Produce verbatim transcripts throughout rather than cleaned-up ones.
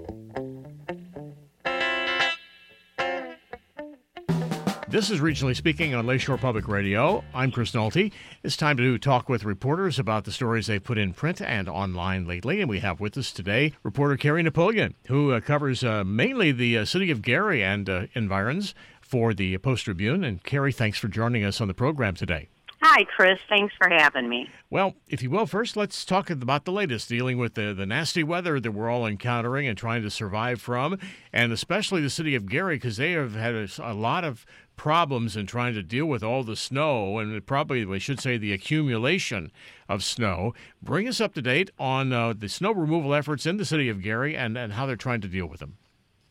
This is Regionally Speaking on Lakeshore Public Radio. I'm Chris Nolte. It's time to talk with reporters about the stories they've put in print and online lately. And we have with us today reporter Carrie Napoleon, who uh, covers uh, mainly the uh, city of Gary and uh, environs for the Post-Tribune. And Carrie, thanks for joining us on the program today. Hi, Chris. Thanks for having me. Well, if you will, first let's talk about the latest, dealing with the, the nasty weather that we're all encountering and trying to survive from, and especially the city of Gary, because they have had a, a lot of problems in trying to deal with all the snow, and probably, we should say, the accumulation of snow. Bring us up to date on uh, the snow removal efforts in the city of Gary and, and how they're trying to deal with them.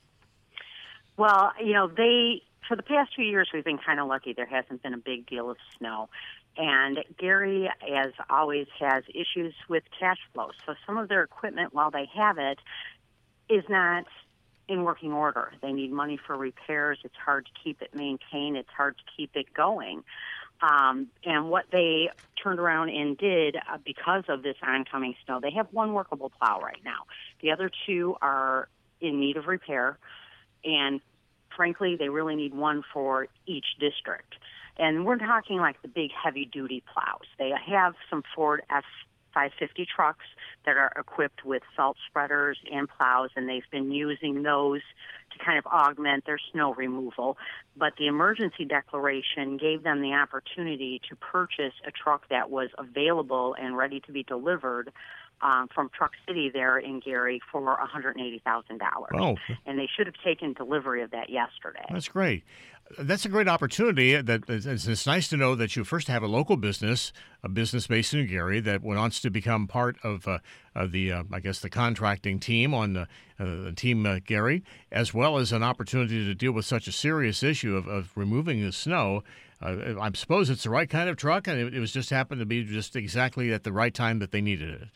Well, you know, they... For the past few years, we've been kind of lucky. There hasn't been a big deal of snow. And Gary, as always, has issues with cash flow. So some of their equipment, while they have it, is not in working order. They need money for repairs. It's hard to keep it maintained. It's hard to keep it going. Um, and what they turned around and did uh, because of this oncoming snow, they have one workable plow right now. The other two are in need of repair. And frankly, they really need one for each district. And we're talking like the big heavy-duty plows. They have some Ford F five fifty trucks that are equipped with salt spreaders and plows, and they've been using those to kind of augment their snow removal. But the emergency declaration gave them the opportunity to purchase a truck that was available and ready to be delivered Um, from Truck City there in Gary for one hundred eighty thousand dollars. Oh. And they should have taken delivery of that yesterday. That's great. That's a great opportunity. That it's, it's nice to know that you first have a local business, a business based in Gary, that wants to become part of, uh, of the, uh, I guess, the contracting team on the, uh, the team uh, Gary, as well as an opportunity to deal with such a serious issue of, of removing the snow. Uh, I suppose it's the right kind of truck, and it, it was just happened to be just exactly at the right time that they needed it.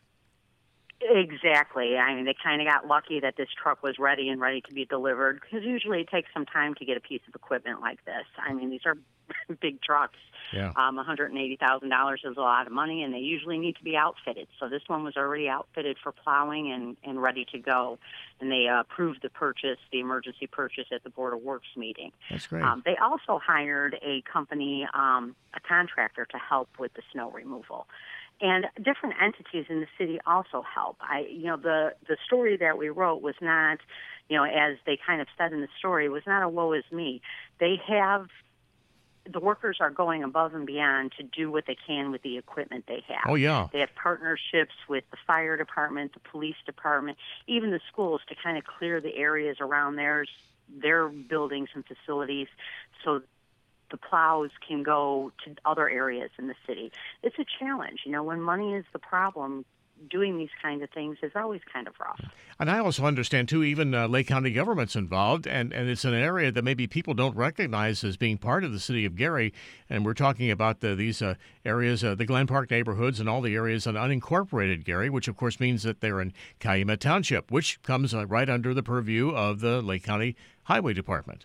Exactly. I mean, they kind of got lucky that this truck was ready and ready to be delivered, because usually it takes some time to get a piece of equipment like this. I mean, these are big trucks. Yeah. Um, one hundred eighty thousand dollars is a lot of money, and they usually need to be outfitted. So this one was already outfitted for plowing and, and ready to go. And they uh, approved the purchase, the emergency purchase, at the Board of Works meeting. That's great. Um, they also hired a company, um, a contractor, to help with the snow removal. And different entities in the city also help. I, you know, the, the story that we wrote was not, you know, as they kind of said in the story, was not a woe is me. They have, the workers are going above and beyond to do what they can with the equipment they have. Oh, yeah. They have partnerships with the fire department, the police department, even the schools, to kind of clear the areas around theirs, their buildings and facilities, so the plows can go to other areas in the city. It's a challenge. You know, when money is the problem, doing these kinds of things is always kind of rough. And I also understand, too, even uh, Lake County government's involved, and, and it's an area that maybe people don't recognize as being part of the city of Gary. And we're talking about the, these uh, areas, uh, the Glen Park neighborhoods and all the areas in unincorporated Gary, which, of course, means that they're in Calumet Township, which comes uh, right under the purview of the Lake County Highway Department.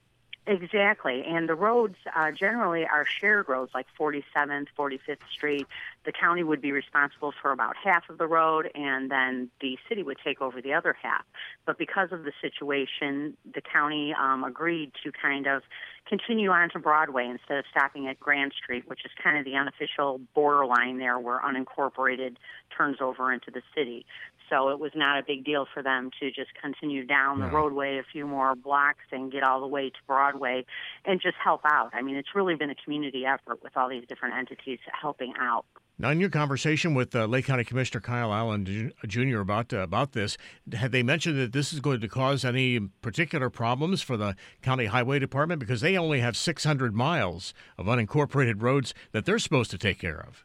Exactly, and the roads uh, generally are shared roads, like forty-seventh, forty-fifth Street. The county would be responsible for about half of the road, and then the city would take over the other half. But because of the situation, the county um, agreed to kind of continue on to Broadway instead of stopping at Grand Street, which is kind of the unofficial borderline there where unincorporated turns over into the city. So it was not a big deal for them to just continue down the No. roadway a few more blocks and get all the way to Broadway and just help out. I mean, it's really been a community effort with all these different entities helping out. Now, in your conversation with uh, Lake County Commissioner Kyle Allen Junior about uh, about this, had they mentioned that this is going to cause any particular problems for the County Highway Department? Because they only have six hundred miles of unincorporated roads that they're supposed to take care of.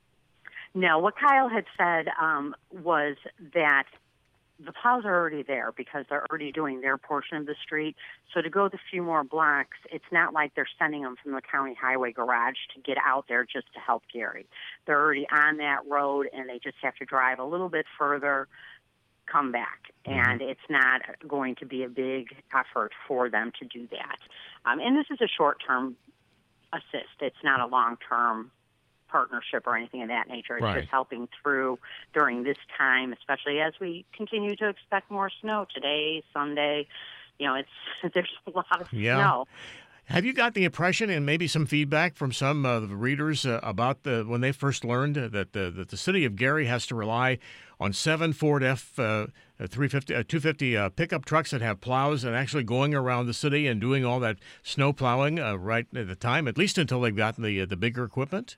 No, what Kyle had said um, was that the plows are already there because they're already doing their portion of the street. So to go the few more blocks, it's not like they're sending them from the county highway garage to get out there just to help Gary. They're already on that road, and they just have to drive a little bit further, come back. And it's not going to be a big effort for them to do that. Um, and this is a short-term assist. It's not a long-term partnership or anything of that nature. It's Right. just helping through during this time, especially as we continue to expect more snow today, Sunday. You know, it's there's a lot of Yeah. snow. Have you got the impression and maybe some feedback from some uh, readers uh, about the when they first learned that the that the city of Gary has to rely on seven Ford F uh, three fifty, uh, two fifty uh, pickup trucks that have plows and actually going around the city and doing all that snow plowing uh, right at the time, at least until they've gotten the uh, the bigger equipment?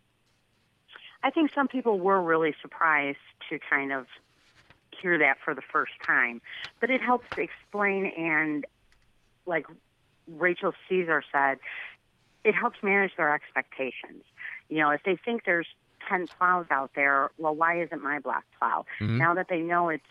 I think some people were really surprised to kind of hear that for the first time, but it helps to explain, and like Rachel Caesar said, it helps manage their expectations. You know, if they think there's ten plows out there, well, why isn't my black plow? Mm-hmm. Now that they know it's,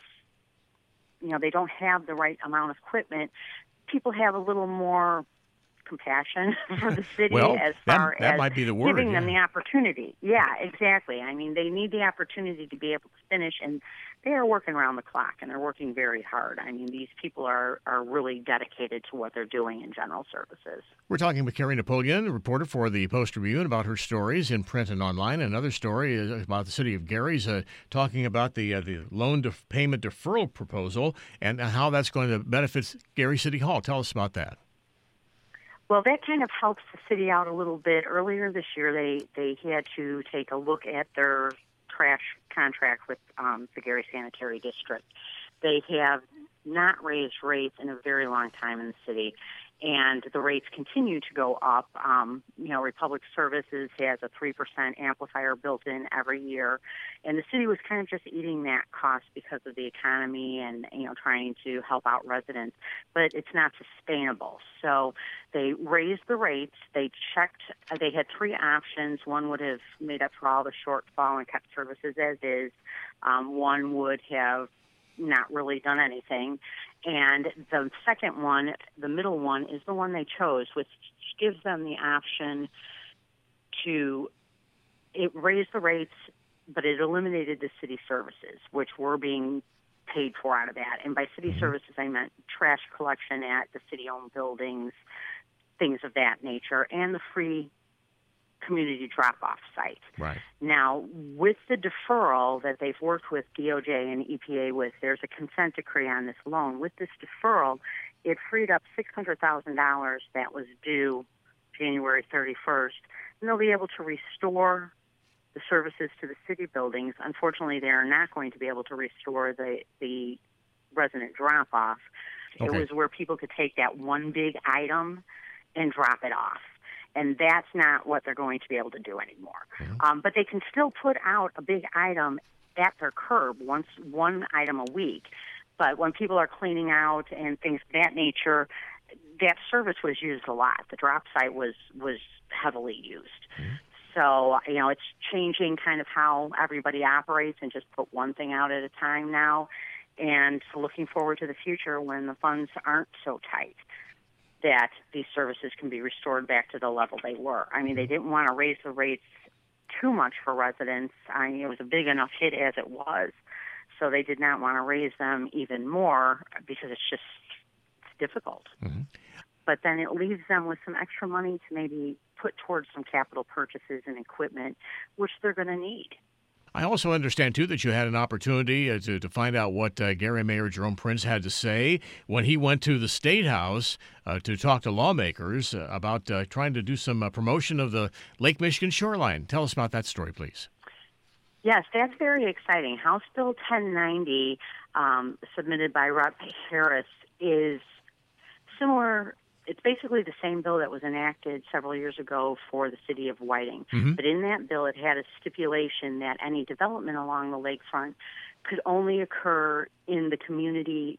you know, they don't have the right amount of equipment, people have a little more compassion for the city Well, as that- far that as might be the word, giving them yeah. the opportunity. Yeah, exactly. I mean, they need the opportunity to be able to finish, and they are working around the clock, and they're working very hard. I mean, these people are, are really dedicated to what they're doing in general services. We're talking with Carrie Napoleon, a reporter for the Post-Tribune, about her stories in print and online. Another story is about the city of Gary's uh, talking about the uh, the loan def- payment deferral proposal and how that's going to benefit Gary City Hall. Tell us about that. Well, that kind of helps the city out a little bit. Earlier this year, they, they had to take a look at their trash contract with um, the Gary Sanitary District. They have not raised rates in a very long time in the city, and the rates continue to go up. Um, you know, Republic Services has a three percent amplifier built in every year, and the city was kind of just eating that cost because of the economy and, you know, trying to help out residents, but it's not sustainable. So they raised the rates. They checked, they had three options. One would have made up for all the shortfall and kept services as is. Um, one would have not really done anything. And the second one, the middle one, is the one they chose, which gives them the option to it raise the rates, but it eliminated the city services, which were being paid for out of that. And by city Mm-hmm. services, I meant trash collection at the city-owned buildings, things of that nature, and the free community drop-off site. Right. Now, with the deferral that they've worked with D O J and E P A with, there's a consent decree on this loan. With this deferral, it freed up six hundred thousand dollars that was due January thirty-first, and they'll be able to restore the services to the city buildings. Unfortunately, they are not going to be able to restore the, the resident drop-off. It Okay. was where people could take that one big item and drop it off. And that's not what they're going to be able to do anymore. Mm-hmm. Um, but they can still put out a big item at their curb, once one item a week. But when people are cleaning out and things of that nature, that service was used a lot. The drop site was was heavily used. Mm-hmm. So, you know, it's changing kind of how everybody operates and just put one thing out at a time now. And looking forward to the future when the funds aren't so tight, that these services can be restored back to the level they were. I mean, they didn't want to raise the rates too much for residents. I mean, it was a big enough hit as it was, so they did not want to raise them even more because it's just it's difficult. Mm-hmm. But then it leaves them with some extra money to maybe put towards some capital purchases and equipment, which they're going to need. I also understand, too, that you had an opportunity uh, to, to find out what uh, Gary Mayor Jerome Prince had to say when he went to the State House uh, to talk to lawmakers uh, about uh, trying to do some uh, promotion of the Lake Michigan shoreline. Tell us about that story, please. Yes, that's very exciting. House Bill ten ninety, um, submitted by Representative Harris, is similar. It's basically the same bill that was enacted several years ago for the city of Whiting. Mm-hmm. But in that bill, it had a stipulation that any development along the lakefront could only occur in the community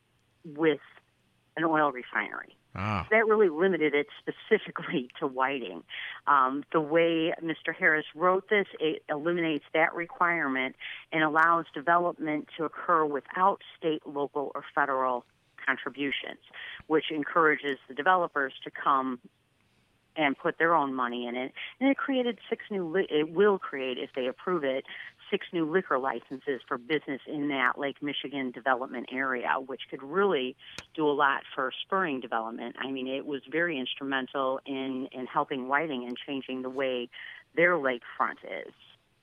with an oil refinery. Ah. That really limited it specifically to Whiting. Um, the way Mister Harris wrote this, it eliminates that requirement and allows development to occur without state, local, or federal contributions, which encourages the developers to come and put their own money in it. And it created six new, li- it will create, if they approve it, six new liquor licenses for business in that Lake Michigan development area, which could really do a lot for spurring development. I mean, it was very instrumental in, in helping Whiting and changing the way their lakefront is.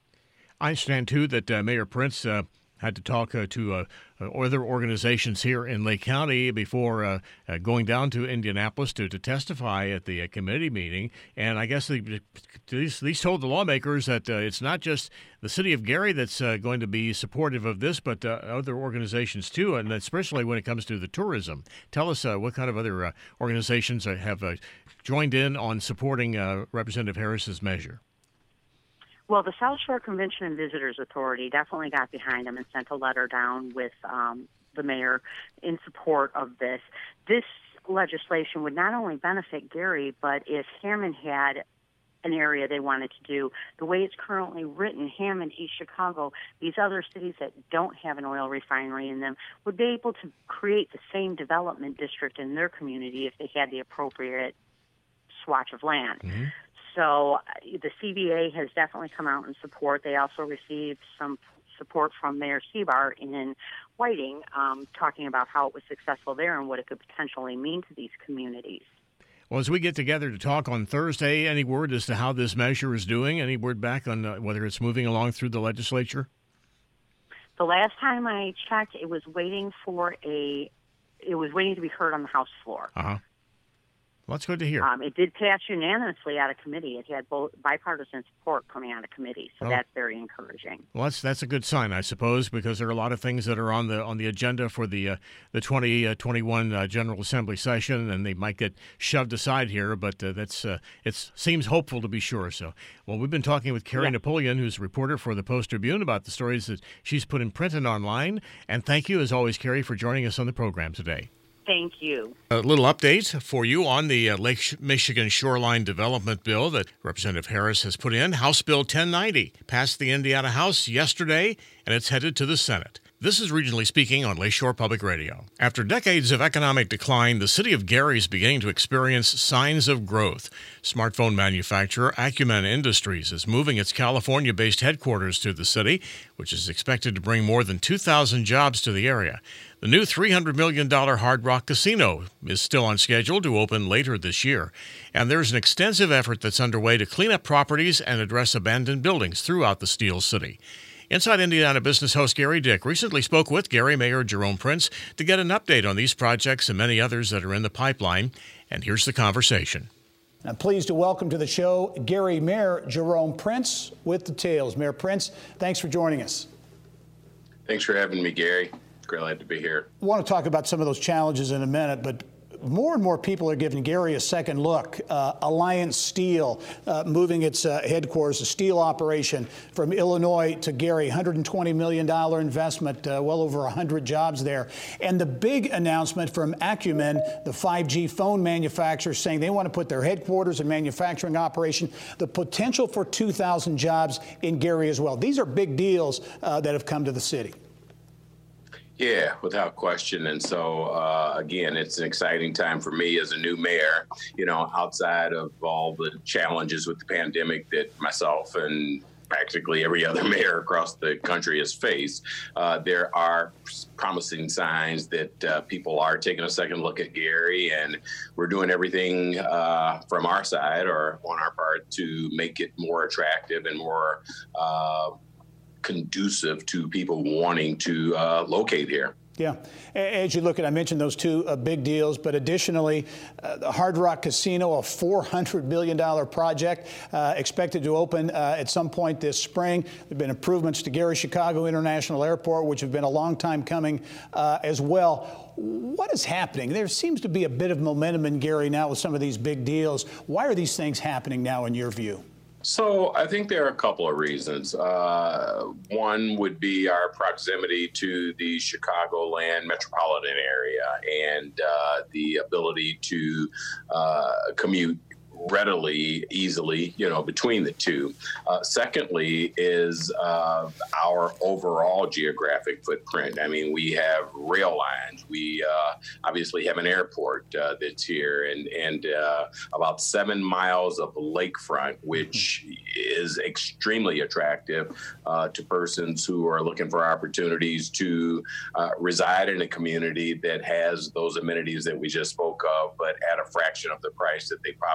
I understand, too, that uh, Mayor Prince uh, had to talk uh, to uh, other organizations here in Lake County before uh, uh, going down to Indianapolis to, to testify at the uh, committee meeting. And I guess they at least, at least told the lawmakers that uh, it's not just the city of Gary that's uh, going to be supportive of this, but uh, other organizations, too, and especially when it comes to the tourism. Tell us uh, what kind of other uh, organizations have uh, joined in on supporting uh, Representative Harris's measure. Well, the South Shore Convention and Visitors Authority definitely got behind them and sent a letter down with um, the mayor in support of this. This legislation would not only benefit Gary, but if Hammond had an area they wanted to do, the way it's currently written, Hammond, East Chicago, these other cities that don't have an oil refinery in them would be able to create the same development district in their community if they had the appropriate swatch of land. Mm-hmm. So uh, the C B A has definitely come out in support. They also received some support from Mayor Seabar in Whiting, um, talking about how it was successful there and what it could potentially mean to these communities. Well, as we get together to talk on Thursday, any word as to how this measure is doing? Any word back on uh, whether it's moving along through the legislature? The last time I checked, it was waiting for a, it was waiting to be heard on the House floor. Uh-huh. Well, that's good to hear. Um, it did pass unanimously out of committee. It had both bipartisan support coming out of committee, so oh. that's very encouraging. Well, that's that's a good sign, I suppose, because there are a lot of things that are on the on the agenda for the uh, the twenty twenty-one uh, General Assembly session, and they might get shoved aside here. But uh, that's uh, it seems hopeful to be sure. So, well, we've been talking with Carrie yeah. Napoleon, who's a reporter for the Post Tribune, about the stories that she's put in print and online. And thank you, as always, Carrie, for joining us on the program today. Thank you. A little update for you on the uh, Lake Michigan Shoreline Development Bill that Representative Harris has put in. House Bill ten ninety passed the Indiana House yesterday, and it's headed to the Senate. This is Regionally Speaking on Lakeshore Public Radio. After decades of economic decline, the city of Gary is beginning to experience signs of growth. Smartphone manufacturer Acumen Industries is moving its California-based headquarters to the city, which is expected to bring more than two thousand jobs to the area. The new three hundred million dollars Hard Rock Casino is still on schedule to open later this year. And there's an extensive effort that's underway to clean up properties and address abandoned buildings throughout the Steel City. Inside Indiana business host Gary Dick recently spoke with Gary Mayor Jerome Prince to get an update on these projects and many others that are in the pipeline. And here's the conversation. I'm pleased to welcome to the show Gary Mayor Jerome Prince with details. Mayor Prince, thanks for joining us. Thanks for having me, Gary. Glad to be here. I want to talk about some of those challenges in a minute, but more and more people are giving Gary a second look. Uh, Alliance Steel uh, moving its uh, headquarters, a steel operation from Illinois to Gary, one hundred twenty million dollars investment, uh, well over one hundred jobs there. And the big announcement from Acumen, the five G phone manufacturer, saying they want to put their headquarters and manufacturing operation, the potential for two thousand jobs in Gary as well. These are big deals uh, that have come to the city. Yeah, without question. And so, uh, again, it's an exciting time for me as a new mayor, you know, outside of all the challenges with the pandemic that myself and practically every other mayor across the country has faced. Uh, there are promising signs that uh, people are taking a second look at Gary, and we're doing everything uh, from our side or on our part to make it more attractive and more uh, conducive to people wanting to uh, locate here. Yeah. As you look at, I mentioned those two uh, big deals, but additionally, uh, the Hard Rock Casino, a four hundred million dollars project, uh, expected to open uh, at some point this spring. There have been improvements to Gary Chicago International Airport, which have been a long time coming uh, as well. What is happening? There seems to be a bit of momentum in Gary now with some of these big deals. Why are these things happening now in your view? So I think there are a couple of reasons. Uh, one would be our proximity to the Chicagoland metropolitan area and uh, the ability to uh, commute readily, easily, you know, between the two. Uh, secondly is uh, our overall geographic footprint. I mean, we have rail lines. We uh, obviously have an airport uh, that's here and, and uh, about seven miles of lakefront, which is extremely attractive uh, to persons who are looking for opportunities to uh, reside in a community that has those amenities that we just spoke of, but at a fraction of the price that they probably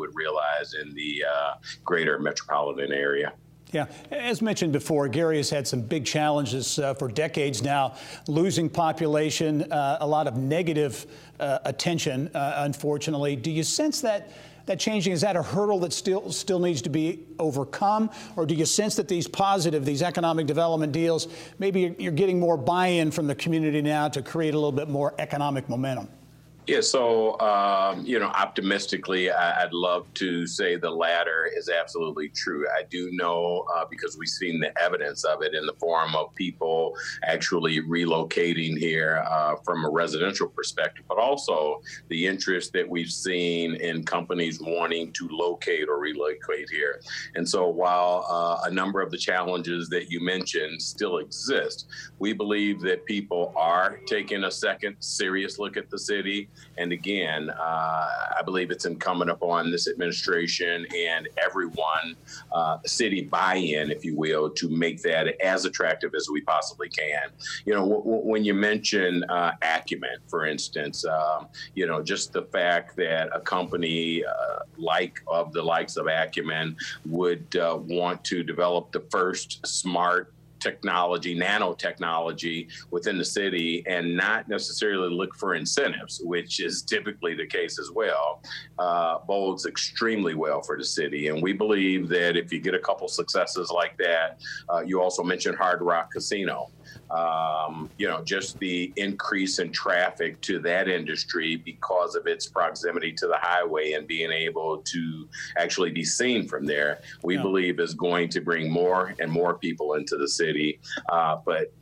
would realize in the uh, greater metropolitan area. Yeah, as mentioned before, Gary has had some big challenges uh, for decades now, losing population, uh, a lot of negative uh, attention, uh, unfortunately. Do you sense that that changing? Is that a hurdle that still still needs to be overcome? Or do you sense that these positive, these economic development deals, maybe you're getting more buy-in from the community now to create a little bit more economic momentum? Yeah, so, um, you know, optimistically, I, I'd love to say the latter is absolutely true. I do know uh, because we've seen the evidence of it in the form of people actually relocating here uh, from a residential perspective, but also the interest that we've seen in companies wanting to locate or relocate here. And so while uh, a number of the challenges that you mentioned still exist, we believe that people are taking a second serious look at the city. And again, uh, I believe it's incumbent upon this administration and everyone, uh, city buy-in, if you will, to make that as attractive as we possibly can. You know, w- w- when you mention uh, Acumen, for instance, um, you know, just the fact that a company uh, like of the likes of Acumen would uh, want to develop the first smart technology, nanotechnology within the city and not necessarily look for incentives, which is typically the case as well, uh, bodes extremely well for the city. And we believe that if you get a couple successes like that, uh, you also mentioned Hard Rock Casino. Um, you know, just the increase in traffic to that industry because of its proximity to the highway and being able to actually be seen from there, we yeah. believe is going to bring more and more people into the city. Uh, but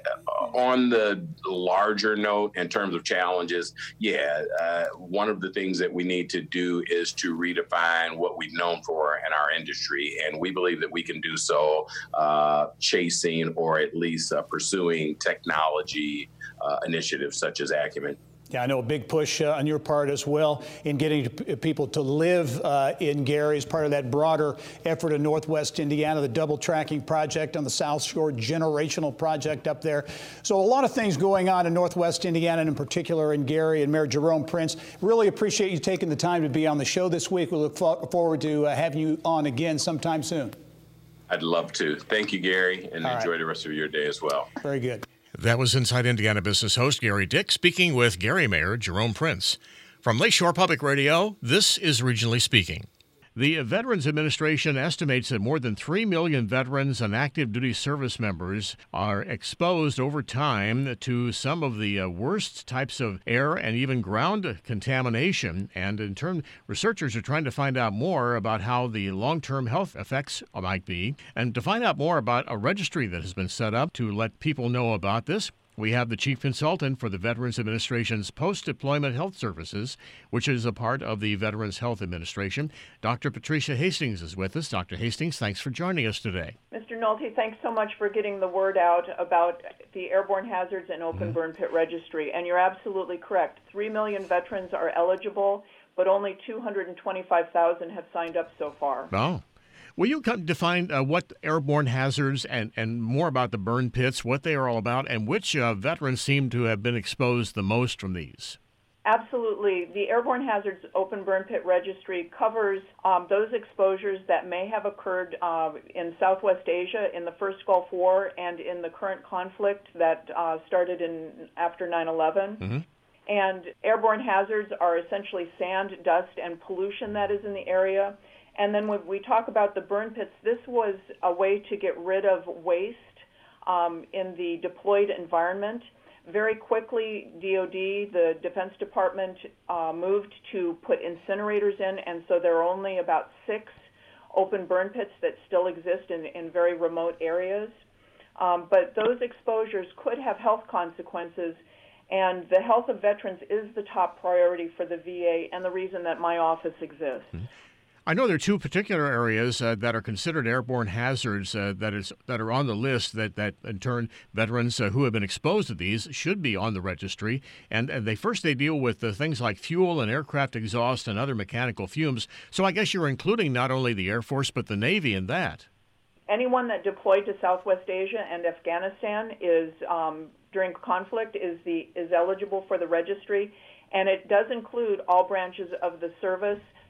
on the larger note, in terms of challenges, yeah, uh, one of the things that we need to do is to redefine what we've known for in our industry. And we believe that we can do so uh, chasing or at least uh, pursuing technology uh, initiatives such as Acumen. Yeah, I know a big push uh, on your part as well in getting to people to live uh, in Gary as part of that broader effort in Northwest Indiana, the double tracking project on the South Shore, generational project up there. So a lot of things going on in Northwest Indiana, and in particular in Gary. And Mayor Jerome Prince, really appreciate you taking the time to be on the show this week. We look fo- forward to uh, having you on again sometime soon. I'd love to. Thank you, Gary, and All enjoy right. the rest of your day as well. Very good. That was Inside Indiana Business host Gary Dick speaking with Gary Mayor Jerome Prince. From Lakeshore Public Radio, this is Regionally Speaking. The Veterans Administration estimates that more than three million veterans and active duty service members are exposed over time to some of the uh, worst types of air and even ground contamination. And in turn, researchers are trying to find out more about how the long-term health effects might be. And to find out more about a registry that has been set up to let people know about this, we have the chief consultant for the Veterans Administration's Post-Deployment Health Services, which is a part of the Veterans Health Administration. Doctor Patricia Hastings is with us. Doctor Hastings, thanks for joining us today. Mister Nolte, thanks so much for getting the word out about the Airborne Hazards and Open mm-hmm. Burn Pit Registry. And you're absolutely correct. Three million veterans are eligible, but only two hundred twenty-five thousand have signed up so far. Oh. Will you come define uh, what airborne hazards and, and more about the burn pits, what they are all about, and which uh, veterans seem to have been exposed the most from these? Absolutely. The Airborne Hazards Open Burn Pit Registry covers um, those exposures that may have occurred uh, in Southwest Asia in the first Gulf War and in the current conflict that uh, started in after nine eleven. Mm-hmm. And airborne hazards are essentially sand, dust, and pollution that is in the area. And then when we talk about the burn pits, this was a way to get rid of waste um, in the deployed environment. Very quickly, D O D, the Defense Department, uh, moved to put incinerators in, and so there are only about six open burn pits that still exist in, in very remote areas. Um, but those exposures could have health consequences, and the health of veterans is the top priority for the V A and the reason that my office exists. Mm-hmm. I know there are two particular areas uh, that are considered airborne hazards uh, that is that are on the list that, that in turn, veterans uh, who have been exposed to these should be on the registry. And, and they first they deal with uh, things like fuel and aircraft exhaust and other mechanical fumes. So I guess you're including not only the Air Force but the Navy in that. Anyone that deployed to Southwest Asia and Afghanistan is um, during conflict is the is eligible for the registry, and it does include all branches of the service.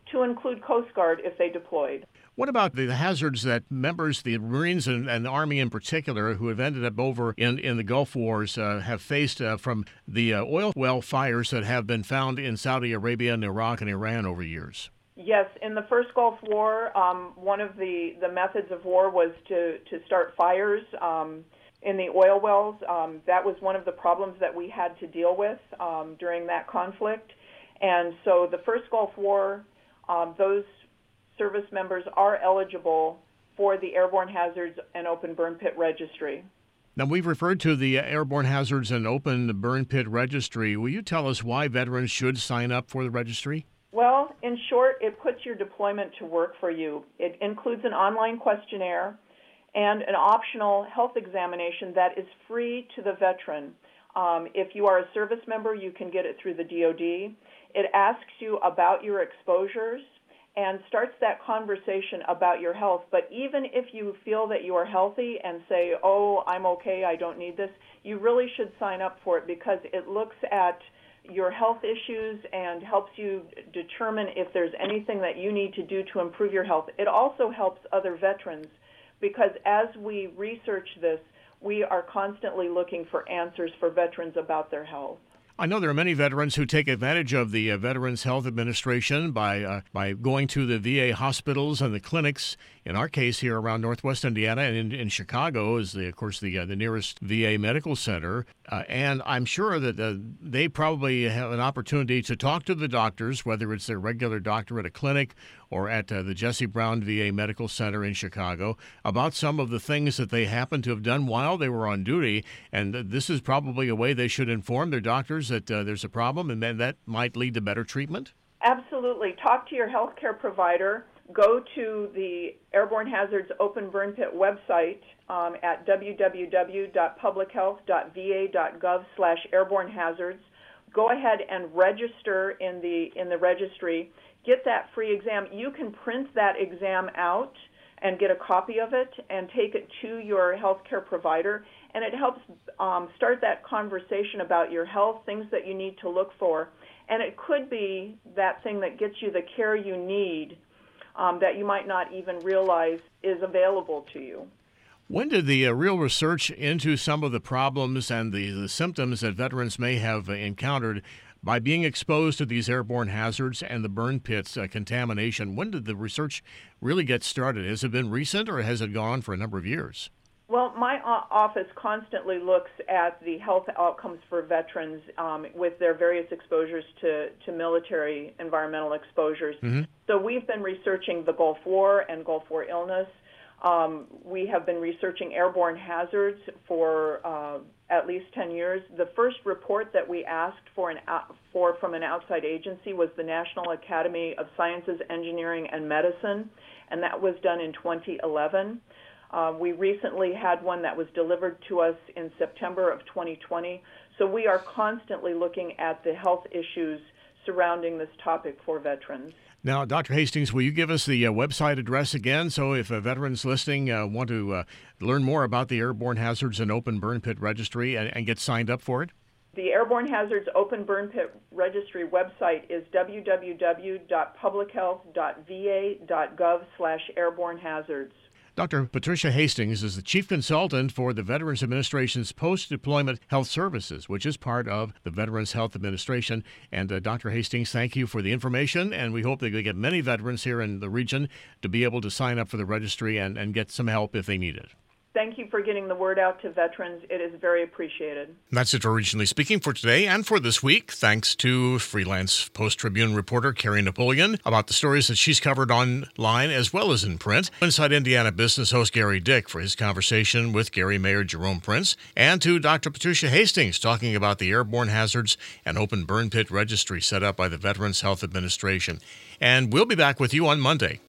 to include Coast Guard if they deployed. What about the hazards that members, the Marines and, and the Army in particular, who have ended up over in, in the Gulf Wars, uh, have faced uh, from the uh, oil well fires that have been found in Saudi Arabia and Iraq and Iran over years? Yes, in the first Gulf War, um, one of the, the methods of war was to, to start fires um, in the oil wells. Um, that was one of the problems that we had to deal with um, during that conflict. And so the first Gulf War, um, those service members are eligible for the Airborne Hazards and Open Burn Pit Registry. Now, we've referred to the Airborne Hazards and Open Burn Pit Registry. Will you tell us why veterans should sign up for the registry? Well, in short, it puts your deployment to work for you. It includes an online questionnaire and an optional health examination that is free to the veteran. Um, if you are a service member, you can get it through the D O D. It asks you about your exposures and starts that conversation about your health. But even if you feel that you are healthy and say, oh, I'm okay, I don't need this, you really should sign up for it because it looks at your health issues and helps you determine if there's anything that you need to do to improve your health. It also helps other veterans because as we research this, we are constantly looking for answers for veterans about their health. I know there are many veterans who take advantage of the uh, Veterans Health Administration by uh, by going to the V A hospitals and the clinics. In our case here around Northwest Indiana and in, in Chicago is, the, of course, the uh, the nearest V A medical center. Uh, and I'm sure that uh, they probably have an opportunity to talk to the doctors, whether it's their regular doctor at a clinic or at uh, the Jesse Brown V A Medical Center in Chicago, about some of the things that they happen to have done while they were on duty. And uh, this is probably a way they should inform their doctors that uh, there's a problem, and then that might lead to better treatment? Absolutely. Talk to your healthcare provider. Go to the Airborne Hazards Open Burn Pit website um, at w w w dot public health dot v a dot gov slash airborne hazards. Go ahead and register in the in the registry. Get that free exam. You can print that exam out and get a copy of it and take it to your healthcare provider. And it helps um, start that conversation about your health, things that you need to look for. And it could be that thing that gets you the care you need um, that you might not even realize is available to you. When did the uh, real research into some of the problems and the, the symptoms that veterans may have uh, encountered by being exposed to these airborne hazards and the burn pits uh, contamination, when did the research really get started? Has it been recent or has it gone on for a number of years? Well, my office constantly looks at the health outcomes for veterans um, with their various exposures to, to military environmental exposures. Mm-hmm. So we've been researching the Gulf War and Gulf War illness. Um, we have been researching airborne hazards for uh, at least ten years. The first report that we asked for, an, for from an outside agency was the National Academy of Sciences, Engineering, and Medicine, and that was done in twenty eleven. Uh, we recently had one that was delivered to us in September of twenty twenty. So we are constantly looking at the health issues surrounding this topic for veterans. Now, Doctor Hastings, will you give us the uh, website address again? So if uh, veterans listening uh, want to uh, learn more about the Airborne Hazards and Open Burn Pit Registry and, and get signed up for it? The Airborne Hazards Open Burn Pit Registry website is w w w dot public health dot v a dot gov slash airborne hazards. Doctor Patricia Hastings is the Chief Consultant for the Veterans Administration's Post-Deployment Health Services, which is part of the Veterans Health Administration. And uh, Doctor Hastings, thank you for the information, and we hope that we get many veterans here in the region to be able to sign up for the registry and, and get some help if they need it. Thank you for getting the word out to veterans. It is very appreciated. That's it for Regionally Speaking for today and for this week. Thanks to freelance Post-Tribune reporter Carrie Napoleon about the stories that she's covered online as well as in print. Inside Indiana Business host Gary Dick for his conversation with Gary Mayor Jerome Prince. And to Doctor Patricia Hastings talking about the Airborne Hazards and Open Burn Pit Registry set up by the Veterans Health Administration. And we'll be back with you on Monday.